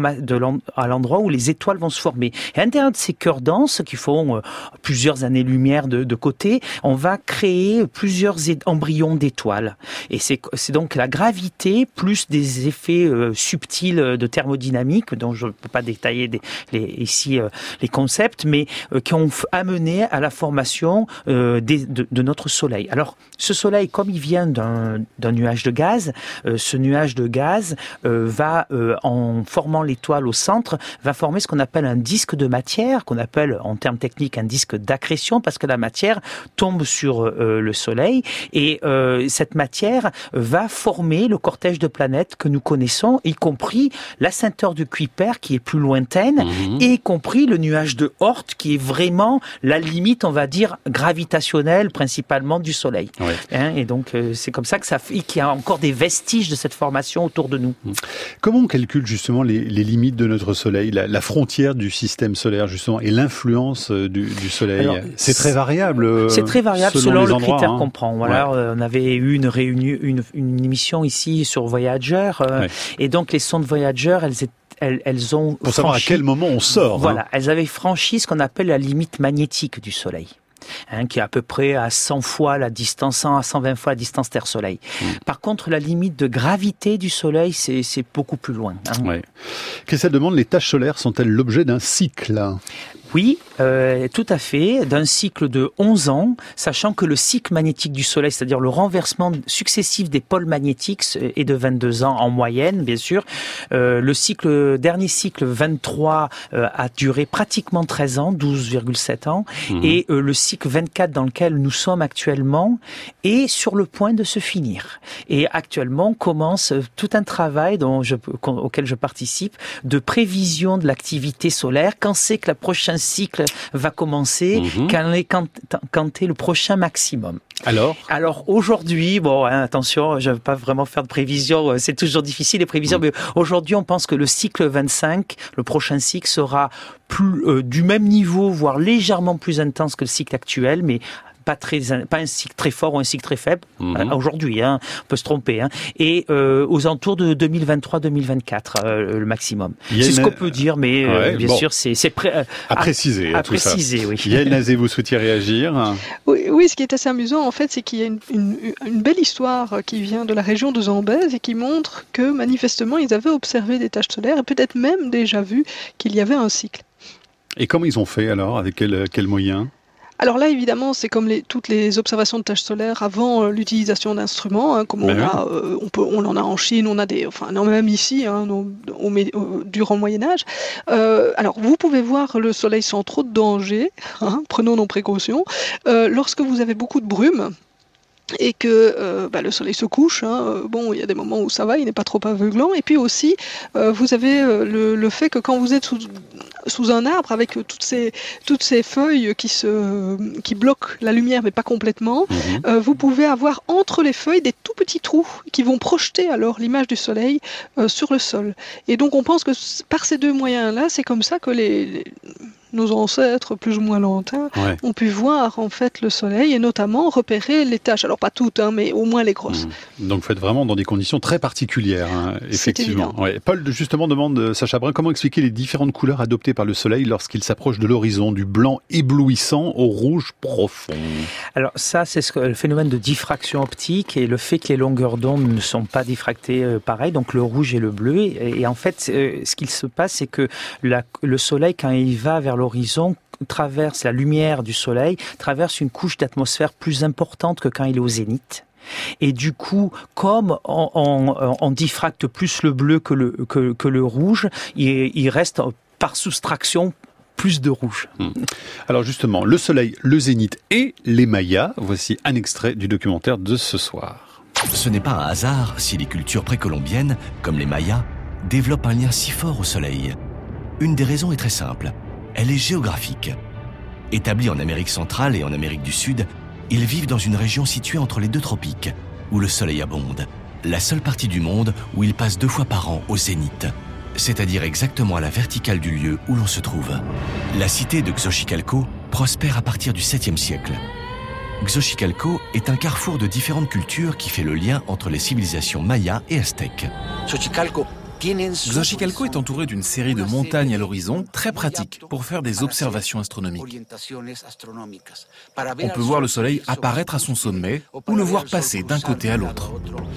F: à l'endroit où les étoiles vont se former. Et à l'intérieur de ces cœurs denses, qui font plusieurs années-lumière de côté, on va créer plusieurs embryons d'étoiles. Et c'est donc la gravité plus des effets subtils de thermodynamique, dont je ne peux pas détailler ici les concepts, mais qui ont amené à la formation de notre Soleil. Alors, ce Soleil, comme il vient d'un nuage de gaz, ce nuage de gaz va, en formant l'étoile au centre, va former ce qu'on appelle un disque de matière, qu'on appelle en termes techniques un disque d'accrétion, parce que la matière tombe sur le Soleil, et cette matière va former le cortège de planètes que nous connaissons, y compris la ceinture de Kuiper, qui est plus lointaine, et y compris le nuage de Oort, qui est vraiment la limite, on va dire, gravitationnelle, principalement du Soleil. Et donc, c'est comme ça qu'il y a encore des vestiges de cette formation autour de nous.
C: Comment on calcule justement les limites de notre Soleil, la frontière du système solaire justement, et l'influence du Soleil? Alors, c'est très variable.
F: C'est très variable selon le critère qu'on prend. Voilà, on avait eu une émission ici sur Voyager, et donc les sondes Voyager, elles ont
C: pour savoir à quel moment on sort.
F: Voilà, elles avaient franchi ce qu'on appelle la limite magnétique du Soleil. Qui est à peu près à 100 fois la distance, 100 à 120 fois la distance Terre-Soleil. Par contre, la limite de gravité du Soleil, c'est beaucoup plus loin.
C: Christelle demande, les taches solaires sont-elles l'objet d'un cycle?
F: Oui, tout à fait, d'un cycle de 11 ans, sachant que le cycle magnétique du Soleil, c'est-à-dire le renversement successif des pôles magnétiques, est de 22 ans en moyenne, bien sûr. Le dernier cycle 23 a duré pratiquement 13 ans, 12,7 ans, et le cycle 24 dans lequel nous sommes actuellement est sur le point de se finir. Et actuellement commence tout un travail auquel je participe, de prévision de l'activité solaire, quand c'est que la prochaine cycle va commencer, quand est le prochain maximum. Alors aujourd'hui, attention, je ne veux pas vraiment faire de prévisions, c'est toujours difficile les prévisions, mais aujourd'hui on pense que le cycle 25, le prochain cycle sera du même niveau, voire légèrement plus intense que le cycle actuel, mais pas un cycle très fort ou un cycle très faible, aujourd'hui, on peut se tromper, et aux alentours de 2023-2024, le maximum. C'est ce qu'on peut dire, mais bien sûr, c'est
C: à préciser.
F: À préciser, oui.
C: Yael Nazé, vous souhaitiez réagir?
I: Oui, ce qui est assez amusant, en fait, c'est qu'il y a une belle histoire qui vient de la région de Zambèze et qui montre que, manifestement, ils avaient observé des taches solaires et peut-être même déjà vu qu'il y avait un cycle. Et
C: comment ils ont fait, alors? Avec quels moyens?
I: Alors là, évidemment, c'est comme toutes les observations de taches solaires avant l'utilisation d'instruments, comme on en a en Chine, on en a même ici, durant le Moyen-Âge. Alors, vous pouvez voir le Soleil sans trop de danger, prenons nos précautions. Lorsque vous avez beaucoup de brume, et que le soleil se couche, il y a des moments où ça va, il n'est pas trop aveuglant, et puis aussi vous avez le fait que quand vous êtes sous un arbre avec toutes ces feuilles qui bloquent la lumière mais pas complètement, vous pouvez avoir entre les feuilles des tout petits trous qui vont projeter alors l'image du soleil sur le sol. Et donc on pense que par ces deux moyens-là, c'est comme ça que nos ancêtres plus ou moins lointains ont pu voir en fait le soleil et notamment repérer les taches. Alors pas toutes, mais au moins les grosses.
C: Donc vous êtes vraiment dans des conditions très particulières, effectivement. Paul justement demande, Sacha Brun, comment expliquer les différentes couleurs adoptées par le soleil lorsqu'il s'approche de l'horizon, du blanc éblouissant au rouge profond? Alors
F: ça, c'est le phénomène de diffraction optique et le fait que les longueurs d'onde ne sont pas diffractées pareil, donc le rouge et le bleu. Et en fait, ce qu'il se passe, c'est que le soleil, quand il va vers l'horizon, traverse la lumière du soleil, traverse une couche d'atmosphère plus importante que quand il est au zénith. Et du coup, comme on diffracte plus le bleu que le rouge, il reste par soustraction
N: plus de rouge.
C: Alors justement, le soleil, le zénith et les Mayas, voici un extrait du documentaire de ce soir.
J: Ce n'est pas un hasard si les cultures précolombiennes, comme les Mayas, développent un lien si fort au soleil. Une des raisons est très simple, elle est géographique. Établis en Amérique centrale et en Amérique du Sud, ils vivent dans une région située entre les deux tropiques, où le soleil abonde. La seule partie du monde où il passe 2 fois par an au zénith, c'est-à-dire exactement à la verticale du lieu où l'on se trouve. La cité de Xochicalco prospère à partir du 7e siècle. Xochicalco est un carrefour de différentes cultures qui fait le lien entre les civilisations mayas et aztèques.
N: Xochicalco est entouré d'une série de montagnes à l'horizon très pratiques pour faire des observations astronomiques. On peut voir le soleil apparaître à son sommet ou le voir passer d'un côté à l'autre.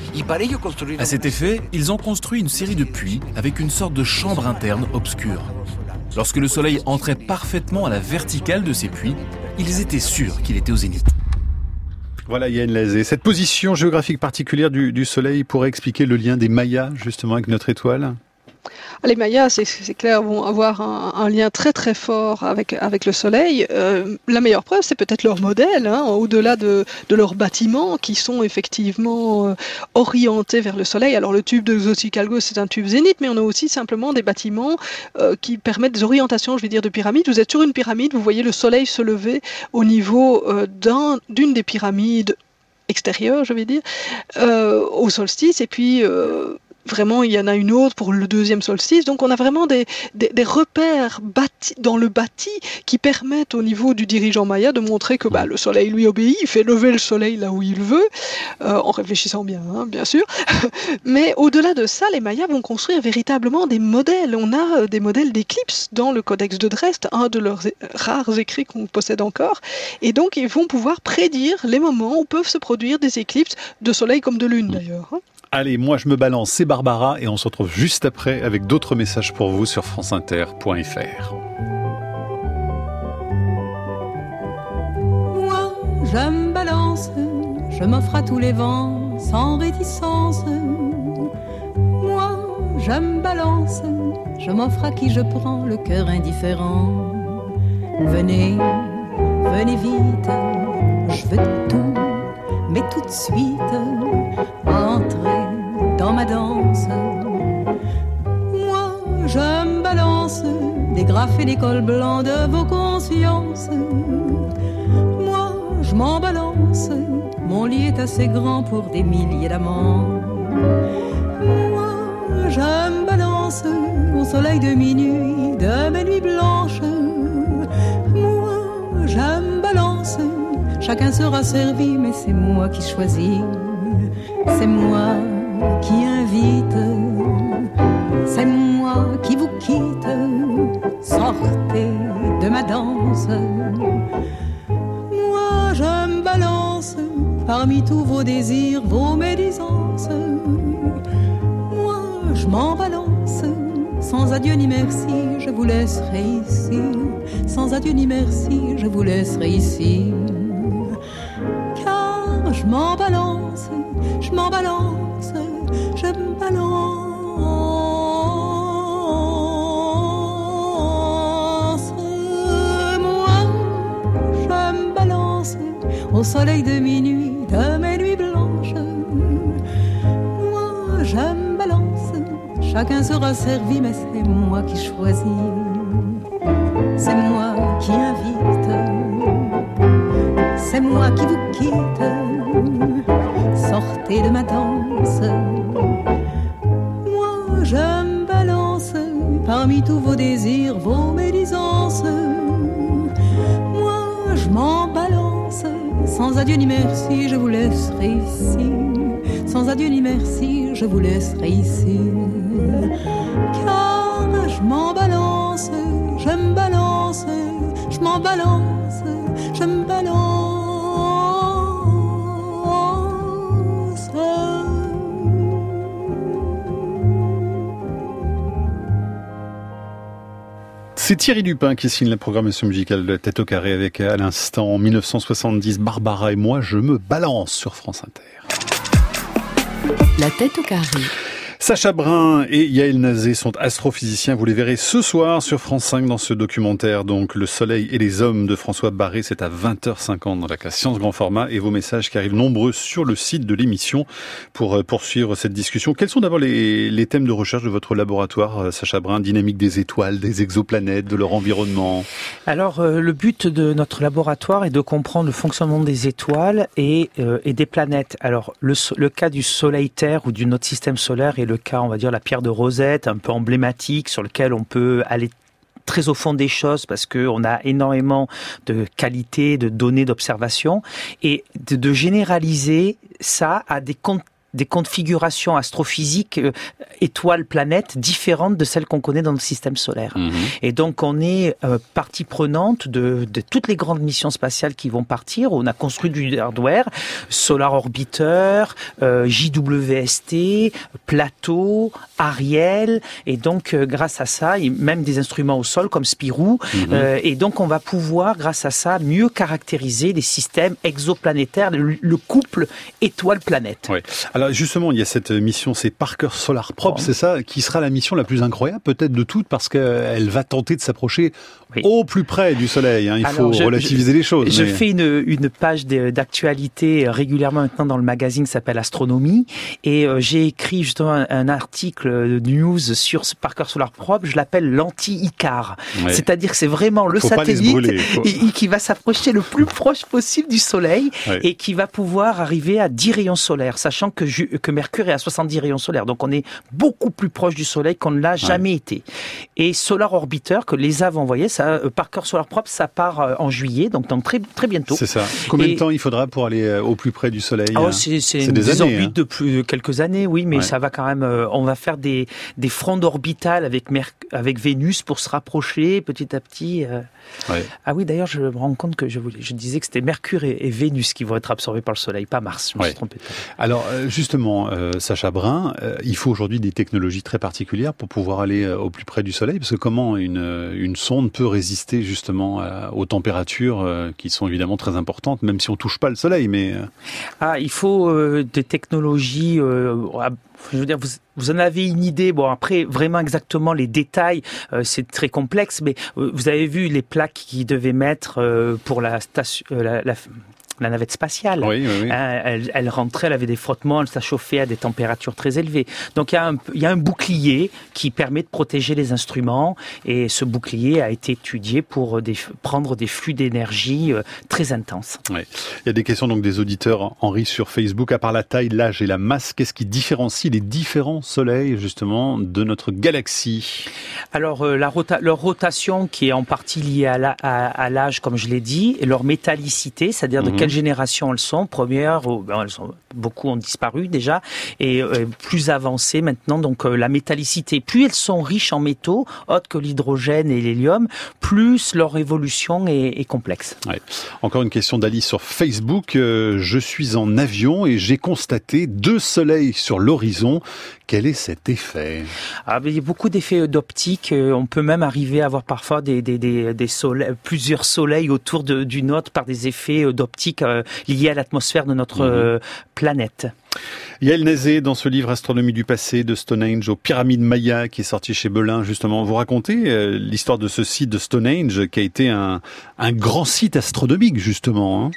N: À cet effet, ils ont construit une série de puits avec une sorte de chambre interne obscure. Lorsque le soleil entrait parfaitement à la verticale de ces puits, ils étaient sûrs qu'il était au zénith.
C: Voilà Yael Lazé. Cette position géographique particulière du soleil pourrait expliquer le lien des Mayas justement avec notre étoile ?
I: Les Mayas, c'est clair, vont avoir un lien très très fort avec le soleil. La meilleure preuve, c'est peut-être leur modèle, au-delà de leurs bâtiments qui sont effectivement orientés vers le soleil. Alors le tube de Xochicalco, c'est un tube zénith, mais on a aussi simplement des bâtiments qui permettent des orientations, je vais dire, de pyramides. Vous êtes sur une pyramide, vous voyez le soleil se lever au niveau d'une des pyramides extérieures, je vais dire, au solstice, et puis vraiment, il y en a une autre pour le 2e solstice. Donc, on a vraiment des repères dans le bâti qui permettent au niveau du dirigeant maya de montrer que le soleil lui obéit, il fait lever le soleil là où il veut, en réfléchissant bien, bien sûr. Mais au-delà de ça, les Mayas vont construire véritablement des modèles. On a des modèles d'éclipses dans le Codex de Dresde, un de leurs rares écrits qu'on possède encore. Et donc, ils vont pouvoir prédire les moments où peuvent se produire des éclipses de soleil comme de lune, d'ailleurs.
C: Allez, moi je me balance, c'est Barbara et on se retrouve juste après avec d'autres messages pour vous sur franceinter.fr.
L: Moi, je me balance, je m'offre à tous les vents sans réticence. Moi, je me balance, je m'offre à qui je prends le cœur indifférent. Venez, venez vite, je veux tout, mais tout de suite, entrez dans ma danse. Moi, je me balance, dégrafer les cols blancs de vos consciences. Moi, je m'en balance, mon lit est assez grand pour des milliers d'amants. Moi, je me balance au soleil de minuit, de mes nuits blanches. Moi, je me balance, chacun sera servi, mais c'est moi qui choisis. C'est moi qui invite, c'est moi qui vous quitte. Sortez de ma danse. Moi je me balance parmi tous vos désirs, vos médisances. Moi je m'en balance, sans adieu ni merci, je vous laisserai ici. Sans adieu ni merci, je vous laisserai ici. Car je m'en balance, je m'en balance, je me balance. Moi, je me balance au soleil de minuit, de mes nuits blanches. Moi, je me balance, chacun sera servi, mais c'est moi qui choisis. C'est moi qui invite, c'est moi qui vous quitte. Sortez de ma danse. Moi je me balance parmi tous vos désirs, vos médisances. Moi je m'en balance, sans adieu ni merci, je vous laisserai ici. Sans adieu ni merci, je vous laisserai ici. Car je m'en balance, je me balance, je m'en balance, je me balance.
C: C'est Thierry Dupin qui signe la programmation musicale de Tête au carré avec à l'instant en 1970 Barbara et moi je me balance sur France Inter.
B: La Tête au carré.
C: Sacha Brun et Yael Nazé sont astrophysiciens. Vous les verrez ce soir sur France 5 dans ce documentaire. Donc, Le Soleil et les hommes de François Barré. C'est à 20h50 dans la classe Sciences Grand Format. Et vos messages qui arrivent nombreux sur le site de l'émission pour poursuivre cette discussion. Quels sont d'abord les thèmes de recherche de votre laboratoire, Sacha Brun? Dynamique des étoiles, des exoplanètes, de leur environnement.
F: Alors, le but de notre laboratoire est de comprendre le fonctionnement des étoiles et des planètes. Alors, le cas du Soleil-Terre ou de notre système solaire est le cas, on va dire, la pierre de Rosette, un peu emblématique, sur lequel on peut aller très au fond des choses parce qu'on a énormément de qualité, de données d'observation, et de généraliser ça à des configurations astrophysiques étoiles-planètes différentes de celles qu'on connaît dans le système solaire. Et donc on est partie prenante de toutes les grandes missions spatiales qui vont partir. On a construit du hardware, Solar Orbiter, JWST, Plateau, Ariel, et donc grâce à ça, et même des instruments au sol comme Spirou, et donc on va pouvoir grâce à ça mieux caractériser les systèmes exoplanétaires, le couple étoile-planète.
C: Oui. Alors justement, il y a cette mission, c'est Parker Solar Probe, c'est ça, qui sera la mission la plus incroyable peut-être de toutes, parce qu'elle va tenter de s'approcher au plus près du Soleil. Il faut relativiser les choses.
F: Je fais une page d'actualité régulièrement maintenant dans le magazine qui s'appelle Astronomie, et j'ai écrit justement un article de news sur Parker Solar Probe. Je l'appelle l'anti-Icar. C'est-à-dire que c'est vraiment le satellite qui va s'approcher le plus proche possible du Soleil et qui va pouvoir arriver à 10 rayons solaires, sachant que Mercure est à 70 rayons solaires. Donc on est beaucoup plus proche du Soleil qu'on ne l'a jamais été. Et Solar Orbiter, que l'ESA va envoyer, Parker Solar Probe, ça part en juillet, donc dans très bientôt.
C: C'est ça. Combien de temps il faudra pour aller au plus près du Soleil?
F: C'est des orbites de quelques années, oui, mais ça va quand même. On va faire des frondes orbitales avec Vénus pour se rapprocher petit à petit. Ah oui, d'ailleurs, je me rends compte que je disais que c'était Mercure et Vénus qui vont être absorbés par le Soleil, pas Mars. Je me suis trompé.
C: Alors justement, Sacha Brun, il faut aujourd'hui des technologies très particulières pour pouvoir aller au plus près du Soleil, parce que comment une sonde peut résister justement aux températures qui sont évidemment très importantes, même si on touche pas le Soleil, mais
F: il faut des technologies. Je veux dire, vous en avez une idée. Bon, après, vraiment exactement les détails, c'est très complexe, mais vous avez vu les plaques qu'ils devaient mettre pour la station, la navette spatiale.
C: Oui.
F: Elle rentrait, elle avait des frottements, elle s'achauffait à des températures très élevées. Donc il y a un bouclier qui permet de protéger les instruments, et ce bouclier a été étudié pour prendre des flux d'énergie très intenses.
C: Il y a des questions donc des auditeurs, Henri, sur Facebook. À part la taille, l'âge et la masse, qu'est-ce qui différencie les différents soleils justement de notre galaxie?
F: Alors leur rotation, qui est en partie liée à l'âge, comme je l'ai dit, et leur métallicité, c'est-à-dire de quelle génération elles sont. Beaucoup ont disparu déjà, et plus avancées maintenant. Donc la métallicité, plus elles sont riches en métaux, autres que l'hydrogène et l'hélium, plus leur évolution est complexe.
C: Encore une question d'Alice sur Facebook. Je suis en avion et j'ai constaté 2 soleils sur l'horizon. Quel est cet effet?
F: Il y a beaucoup d'effets d'optique. On peut même arriver à avoir parfois plusieurs soleils autour d'une autre par des effets d'optique liés à l'atmosphère de notre planète.
C: Yael Nazé, dans ce livre Astronomie du passé, de Stonehenge aux pyramides mayas, qui est sorti chez Belin, justement, vous racontez l'histoire de ce site de Stonehenge qui a été un grand site astronomique, justement.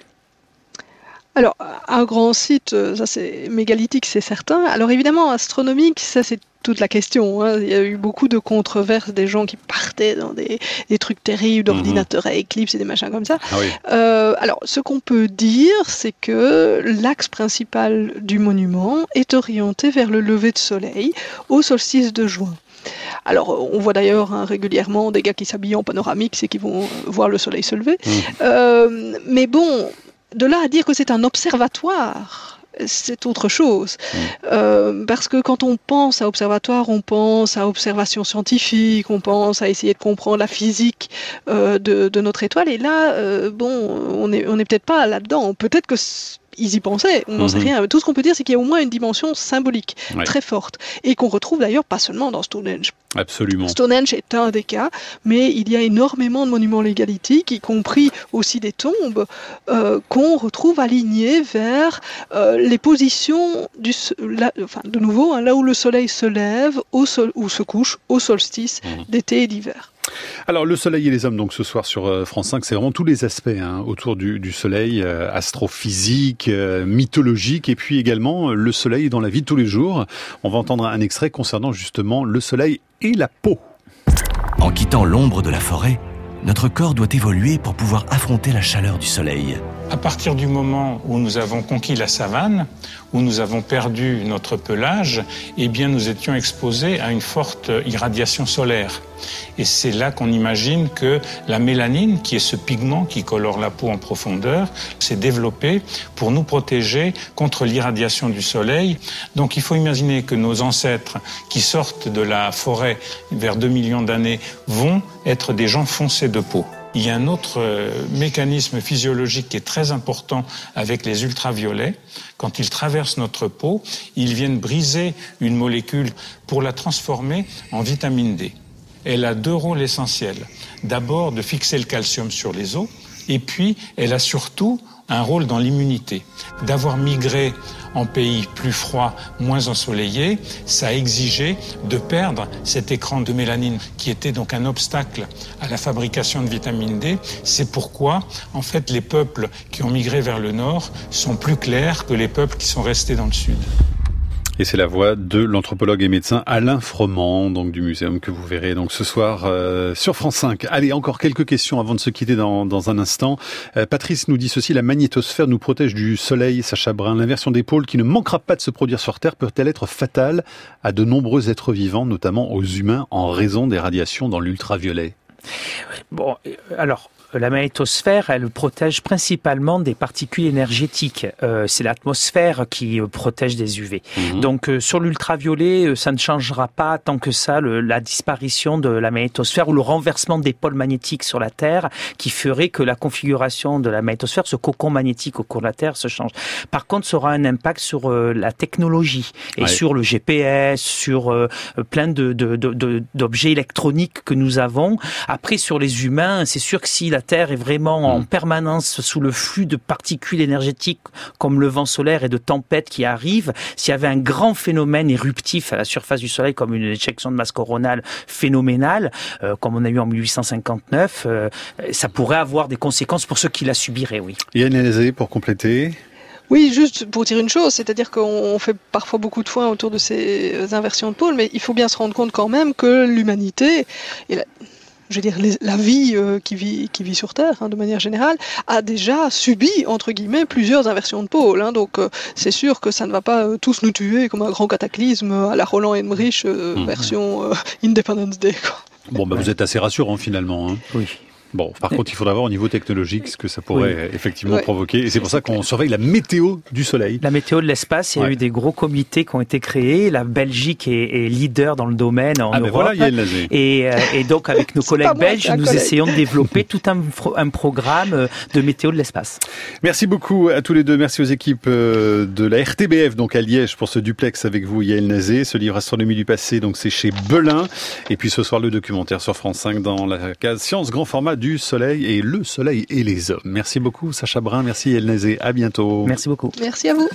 I: Alors, un grand site, ça c'est mégalithique, c'est certain. Alors évidemment, astronomique, ça c'est toute la question. Il y a eu beaucoup de controverses, des gens qui partaient dans des trucs terribles, d'ordinateurs à éclipse et des machins comme ça. Alors, ce qu'on peut dire, c'est que l'axe principal du monument est orienté vers le lever de soleil au solstice de juin. Alors, on voit d'ailleurs régulièrement des gars qui s'habillent en panoramique, c'est qu'ils vont voir le soleil se lever. Mais bon, de là à dire que c'est un observatoire, c'est autre chose. Parce que quand on pense à observatoire, on pense à observation scientifique, on pense à essayer de comprendre la physique de notre étoile. Et là, on n'est peut-être pas là-dedans. Peut-être que ils y pensaient, on n'en sait rien. Tout ce qu'on peut dire, c'est qu'il y a au moins une dimension symbolique très forte, et qu'on retrouve d'ailleurs pas seulement dans Stonehenge.
C: Absolument.
I: Stonehenge est un des cas, mais il y a énormément de monuments mégalithiques, y compris aussi des tombes, qu'on retrouve alignées vers les positions de nouveau, là où le soleil se lève ou se couche au solstice d'été et d'hiver.
C: Alors, le soleil et les hommes, donc ce soir sur France 5, c'est vraiment tous les aspects autour du soleil, astrophysique, mythologique, et puis également le soleil dans la vie de tous les jours. On va entendre un extrait concernant justement le soleil et la peau.
J: En quittant l'ombre de la forêt, notre corps doit évoluer pour pouvoir affronter la chaleur du soleil.
O: À partir du moment où nous avons conquis la savane, où nous avons perdu notre pelage, eh bien nous étions exposés à une forte irradiation solaire. Et c'est là qu'on imagine que la mélanine, qui est ce pigment qui colore la peau en profondeur, s'est développée pour nous protéger contre l'irradiation du soleil. Donc il faut imaginer que nos ancêtres qui sortent de la forêt vers 2 millions d'années vont être des gens foncés de peau. Il y a un autre mécanisme physiologique qui est très important avec les ultraviolets. Quand ils traversent notre peau, ils viennent briser une molécule pour la transformer en vitamine D. Elle a 2 rôles essentiels. D'abord, de fixer le calcium sur les os, et puis elle a surtout un rôle dans l'immunité. D'avoir migré en pays plus froids, moins ensoleillés, ça a exigé de perdre cet écran de mélanine qui était donc un obstacle à la fabrication de vitamine D. C'est pourquoi, en fait, les peuples qui ont migré vers le nord sont plus clairs que les peuples qui sont restés dans le sud.
C: Et c'est la voix de l'anthropologue et médecin Alain Froment, donc du muséum, que vous verrez donc ce soir sur France 5. Allez, encore quelques questions avant de se quitter dans un instant. Patrice nous dit ceci: la magnétosphère nous protège du soleil. Sacha Brun, l'inversion des pôles qui ne manquera pas de se produire sur Terre peut-elle être fatale à de nombreux êtres vivants, notamment aux humains, en raison des radiations dans l'ultraviolet?
F: Bon, alors... La magnétosphère, elle protège principalement des particules énergétiques. C'est l'atmosphère qui protège des UV. Donc sur l'ultraviolet, ça ne changera pas tant que ça la disparition de la magnétosphère ou le renversement des pôles magnétiques sur la Terre qui ferait que la configuration de la magnétosphère, ce cocon magnétique au cours de la Terre, se change. Par contre, ça aura un impact sur la technologie et sur le GPS, sur plein d'objets électroniques que nous avons. Après, sur les humains, c'est sûr que si la Terre est vraiment en permanence sous le flux de particules énergétiques comme le vent solaire et de tempêtes qui arrivent, s'il y avait un grand phénomène éruptif à la surface du Soleil comme une éjection de masse coronale phénoménale, comme on a eu en 1859, ça pourrait avoir des conséquences pour ceux qui la subiraient, oui.
C: Yann Nézé, pour compléter.
I: Oui, juste pour dire une chose, c'est-à-dire qu'on fait parfois beaucoup de foin autour de ces inversions de pôles, mais il faut bien se rendre compte quand même que l'humanité et la vie qui vit sur Terre, de manière générale, a déjà subi, entre guillemets, plusieurs inversions de pôle. Donc c'est sûr que ça ne va pas tous nous tuer comme un grand cataclysme à la Roland Emmerich version Independence Day, quoi.
C: Bon, vous êtes assez rassurant finalement.
F: Oui.
C: Bon, par contre, il faudra voir au niveau technologique ce que ça pourrait effectivement provoquer. Et c'est pour ça qu'on surveille la météo du soleil.
F: La météo de l'espace, il y a eu des gros comités qui ont été créés. La Belgique est leader dans le domaine en Europe.
C: Voilà, Yael Nazé.
F: Et donc, avec nos collègues belges, nous essayons de développer tout un programme de météo de l'espace.
C: Merci beaucoup à tous les deux. Merci aux équipes de la RTBF, donc à Liège, pour ce duplex avec vous, Yael Nazé. Ce livre Astronomie du passé, donc c'est chez Belin. Et puis ce soir, le documentaire sur France 5 dans la case Science grand format du soleil et le soleil et les hommes. Merci beaucoup Sacha Brun, merci Yael Nazé, à bientôt.
F: Merci beaucoup.
I: Merci à vous.